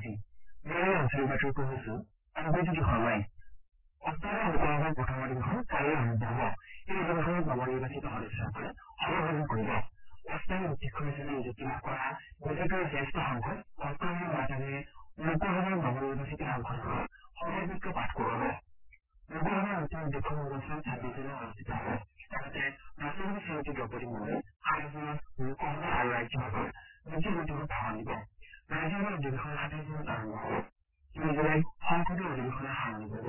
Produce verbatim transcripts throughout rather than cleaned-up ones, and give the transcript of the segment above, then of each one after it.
আজি মই অঞ্চল বাতৰি পঢ়িছো অভিজ্ঞতা হয় অস্থায়ী লোকসভাৰ প্ৰথম অধিৱেশন কাইলৈ আৰম্ভ হ'ব। এই অধিৱেশনত নৱনিৰ্বাচিত সদস্যসকলে অংশগ্ৰহণ কৰিব। অস্থায়ী অধ্যক্ষ হিচাপে নিযুক্তি লাভ কৰা বিজেপিৰ জ্যেষ্ঠ সাংসদ অস্থায়ী মাধৱে লোকসভাৰ নৱনিৰ্বাচিত সাংসদসকলক শপতবাক্য পাঠ কৰোৱাব। লোকসভাৰ নতুন অধ্যক্ষ নিৰ্বাচন ছাব্বিছ জুনত অনুষ্ঠিত হ'ব। লগতে ৰাষ্ট্ৰপতি শ্ৰীমতী দ্ৰৌপদী মুৰ্মুৱে সাত জুনত লোকসভা আৰু ৰাজ্যসভাৰ নতুন বৈঠকত ভাষণ দিব। ৰাজ্যসভাৰ অধিৱেশন সাতাইছ জুনত আৰম্ভ হ'ব। তিনি জুলাইত সংসদীয় অধিৱেশনৰ সামৰণি পৰিব।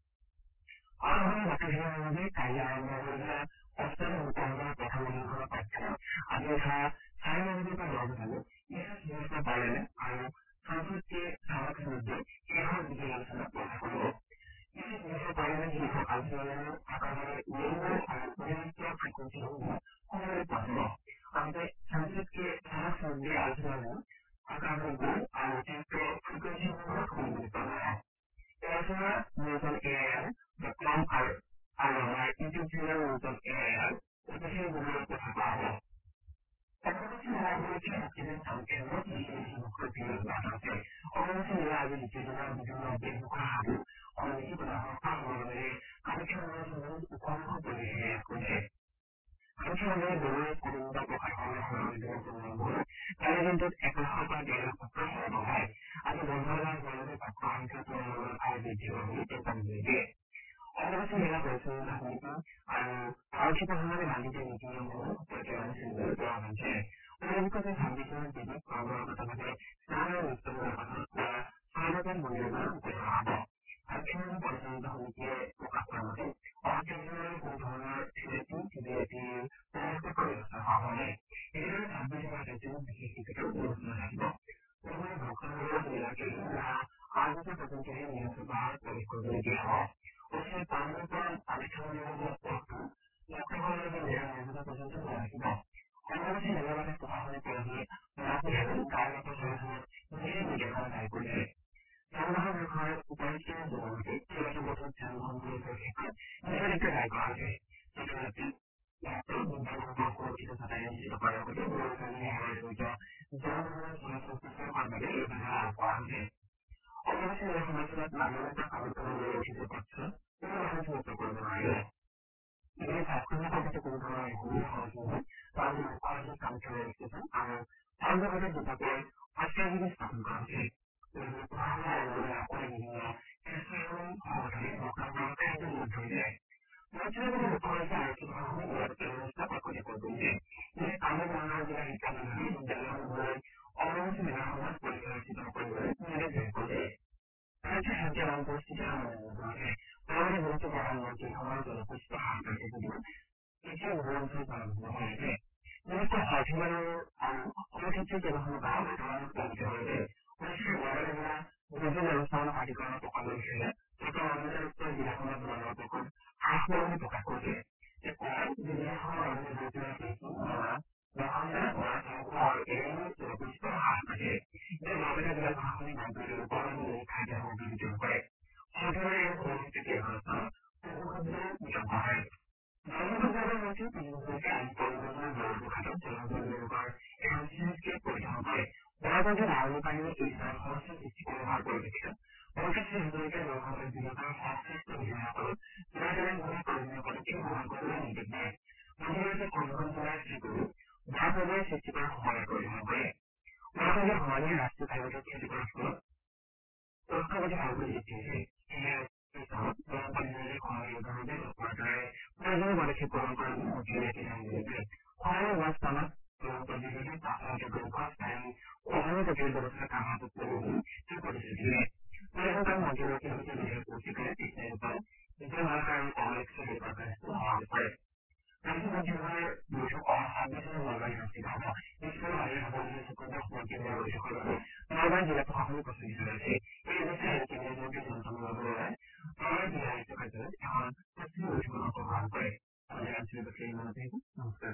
আৰম্ভণি বাতৰিসমূহৰ বাবে কাইলৈ আৰম্ভ হ'বলগীয়া অস্থায়ী লোকসভাৰ প্ৰথম অধিৱেশনৰ পাঠ্যক্ৰম আজি নিশা চাৰে ন বজাৰ পৰা দহ বজালৈ ইছাত ব্যৱস্থা পাৰ্লামেণ্ট আৰু সংসদ के सड़क मुद्दे शहर विजय आलोचना प्रकाश কৰিব। इस विषय पार्लियामेंट শীৰ্ষক আলোচনাসমূহ আকাৰে ৰেডিঅ আৰু ইণ্টাৰনেটৰ ফ্ৰিকুৱেন্সিসমূহ শুনিবলৈ পোৱা যাব। আনহাতে সংসদ के सड़क मुद्दे আলোচনাসমূহ আকাৰে গোল আৰু অতিৰিক্ত ফ্ৰিকুৱেন্সিসমূহত শুনিবলৈ পোৱা যাব। এই আলোচনা Newton A I R dot com আৰু আমাৰ YouTube channel Newton A I R official গুগলত প্ৰচাৰ কৰা হ'ব। অম্বুবাচী মেলা উপলক্ষে শক্তিপীঠ কেন্দ্ৰত বেছি বেছি ভক্তৰ ভিৰ অব্যাহত আছে। অম্বুবাচী মেলা আজি দ্বিতীয় দিনৰ বিভিন্ন বেশভূষা সাধু সন্মিলনী তথা সস্তা সমাগমেৰে কামাখ্যা মন্দিৰৰ চৌহদত উখল-মাখল পৰিৱেশ বিৰাজ কৰিছে। কামাখ্যা মন্দিৰৰ দেউল গোবিন্দ প্ৰসাদ সমাগমৰ দিনৰ পূৰ্ণাংগ কাইলৈ দিনটোত এক লাখৰ পৰা ডেৰ লাখ ভক্তৰ সমাগম হয়। আজি বন্ধ মেলাৰ জৰিয়তে ভক্তৰ সংখ্যা তুলনামূলক ভাৱে বৃদ্ধি হোৱা বুলি তেওঁ জানিবলৈ দিয়ে। অম্বুবাচী মেলা পৰিচালনা সমিতি আৰু আৰক্ষী প্ৰশাসনে বান্ধিত নীতি নিয়মসমূহ সকলোকে মানি চলিবলৈ পৰামৰ্শ দিছে। উল্লেখযোগ্য যে ছাব্বিছ জুনত দেৱীক পৰম্পৰাগতভাৱে স্নান আৰু নিত্যপূজাৰ পাছত পুৱা ছয় বজাত মন্দিৰৰ পৰা মুকলি কৰা হ'ব। আৰক্ষী মন্দিৰ পৰিচালনা সমিতিয়ে প্ৰকাশ কৰা মতে অহা কেইদিনমানলৈ কোনো ধৰণৰ ভিআইপি ভিভিআইপিৰ প্ৰৱেশ ব্যৱস্থা হোৱা হোৱা নাই। এইদৰে ছাব্বিছ আৰু সাতাইছ জুনত বিশেষ টিকটৰ ব্যৱস্থা থাকিব। লগতে ভক্তসকলক মেলাৰ কেইদিন নিশা আঠ বজা পৰ্যন্তহে নিৰাপদ প্ৰৱেশ কৰিবলৈ দিয়া হ'ব। অৱশ্যে পাণ্ডুৰ পৰা কামাখ্যা মন্দিৰলৈ পথটো ভক্তসকললৈ মেলা ন বজা পৰ্যন্ত খোলা থাকিব। অম্বুবাচী মেলাৰ বাবে প্ৰশাসনে পৰহি মাজনী আৰু গাঁৱৰ বাটৰ চলাচলত বিশেষ নিৰ্দেশনা জাৰি কৰিছে। যান-বাহন ৰখাৰ উপায়ুক্তৰ জনামতে কেইবাটাও পথত যান-বাহন চলাচলৰ ক্ষেত্ৰত নিষেধাজ্ঞা জাৰি কৰা হৈছে। ছাত্ৰ-ছাত্ৰী ডাক্তৰ বিদ্যালয়সকলক সুৰক্ষিত যাতায়াত নিশ্চিত কৰাৰ লগতে দূৰগামী সেৱাৰে জড়িত যান-বাহনৰ চলাচল সুচল কৰাৰ বাবে এই ব্যৱস্থা আৰোপ কৰা হৈছে। অম্বুবাচী মেলাৰ সময়ছোৱাত বাহিৰৰ পৰা কামাখ্যা মন্দিৰলৈ উঠিব পথছোৱা কোনো বাহন চলাচল কৰিব নোৱাৰিব। ইপিনে ঝাৰখণ্ডৰ যাতে কোনো ধৰণৰ অসুবিধাৰ সন্মুখীন হয় তাৰ বাবে মুখাৰ্জী কামাখ্যা ৰেল ষ্টেচন আৰু পাণ্ডুঘাটত দুটাকৈ আশ্ৰয়গৃহ স্থাপন কৰা হৈছে। প্ৰশাসনে লগতে ৰাস্তাৰ বিভিন্ন স্বেচ্ছাসেৱী সংগঠনে ভক্তসকলৰ খাদ্য যোগান ধৰিছে। মন্ত্ৰীলগতে লক্ষ্য ৰাখি আৰক্ষী প্ৰশাসনে নিৰাপত্তা ব্যৱস্থা কটকটীয়া কৰি তুলিছে। ইপিনে কামৰূপ মহানগৰ জিলা শিক্ষা বিভাগে বিদ্যালয়সমূহলৈ অম্বুবাচী মেলাৰ সময়ত পৰীক্ষা অনুষ্ঠিত নকৰিবলৈ নিৰ্দেশ জাৰি কৰিছে। ৰাজ্যৰ শান্তি আৰু পৰিস্থিতি সামান্য উন্নত হৈছে। লগতে বহুতো প্ৰধানমন্ত্ৰীৰ সময়ত জনসংখ্যা হ্ৰাস পাইছে যদিও এতিয়াও বহু অঞ্চল জলমগ্ন হৈ আছে। বিশেষকৈ হাৰ্থিমাৰ আৰু সমক্ষেত্ৰৰ কেইবাখনো গাঁও বৰ্তমানত প্লাবিত হৈ আছে। উৰিষ্যাৰ বৰগাঁ জিলা দুৰ্যোগ ব্যৱস্থাপনা প্ৰাধিকৰণৰ প্ৰকল্প বিষয়া ডক্টৰ অমৃতা দত্তই জিলাখনত বানৰ প্ৰকোপ হ্ৰাস পোৱা বুলি প্ৰকাশ কৰিছে। তেওঁ কয় যে জিলাখনৰ লগতে দক্ষিণৰ কৃষি নগাঁও দৰভংগা গোৱালপাৰা আৰু এৰেনৰ জলপৃষ্ঠ হ্ৰাস পাইছে। ইয়াৰ লগতে জিলা প্ৰশাসনে বানপীড়িত লোকৰ বাবে দৈনিক খাদ্য সামগ্ৰী বিতৰণ কৰে। হাৰ্থিমাৰ আৰু সমক্ষেত্ৰৰ কেইবাখনো স্থানত শস্য বিতৰণ কৰা হয়। জলসম্পদ মন্ত্ৰী পীযুষ গোৱেলে আজি কৰিমগঞ্জৰ বৰদুঘাটত জলসম্পদ বিভাগৰ এখন চুইচ গেট পৰিদৰ্শন কৰে। বৰাইগঞ্জৰ নাৰণি পানীয়ে এই স্থানত সমস্যাৰ সৃষ্টি কৰি অহাৰ পৰিপ্ৰেক্ষিতত মন্ত্ৰী শ্ৰী হাজৰিকাই জলসম্পদ বিভাগৰ সংশ্লিষ্ট বিষয়াসকলক জনসাধাৰণৰ বাবে প্ৰয়োজনীয় পদক্ষেপ গ্ৰহণ কৰিবলৈ নিৰ্দেশ দিয়ে। মন্ত্ৰীগৰাকীয়ে কৰিমগঞ্জ জিলাৰ শ্ৰীপুৰত বান প্ৰবাহ সৃষ্টি কৰাৰ সময়ত পৰিদৰ্শন কৰে। উল্লেখযোগ্য হোৱালীয়ে ৰাষ্ট্ৰীয় ঘাইপথত ক্ষতি কৰাৰ ফলত ৰাষ্ট্ৰপতি ভালকৈ সৃষ্টি হৈছে। সেয়েহে এই স্থানত জলসম্পদ বিভাগে খৰালি ৰোধৰ বাবে তৎপৰতাৰে প্ৰয়োজনীয় পদক্ষেপ গ্ৰহণ কৰে বুলি মন্ত্ৰীগৰাকীয়ে জানিবলৈ দিয়ে। খৰালি হোৱা স্থানত জলসম্পদ বিভাগে পাঁচশলৈকে দৈৰ্ঘ্যৰ স্থায়ী খৰালি প্ৰতিৰোধ ব্যৱস্থা কাৰ্যকৰী কৰিব বুলি তেওঁ প্ৰতিশ্ৰুতি দিয়ে। উল্লেখযোগ্য মন্ত্ৰীগৰাকীৰ সৈতে বিধায়ক কৌশিকাৰে কৃষ্ণা গোপাল বিজয় মালাকাৰ আৰু কমলেশ জয়প্ৰকাশে সমাৱেশ কৰে। ৰাজ্য মন্ত্ৰীসভাৰ বৈঠক অহা ছাব্বিছ জুনত নলবাৰীত অনুষ্ঠিত হ'ব। পিছলৈ আজি হ'বলগীয়া চতুৰ্দশ মন্ত্ৰীসভাৰ বৈঠকৰ বাবে নলবাৰী জিলা প্ৰশাসনে প্ৰস্তুতি চলাইছে। এই অৱস্থাত আজি কেন্দ্ৰীয় মন্ত্ৰী চন্দ্ৰমোহন বৰুৱাই নলবাৰী জিলা আয়ুক্ত কাৰ্যালয়ত এখন প্ৰস্তুতি বৈঠকত অংশগ্ৰহণ কৰে। আমাদের আঞ্চলিক বাতৰি ইমানতে আহিব। নমস্কাৰ।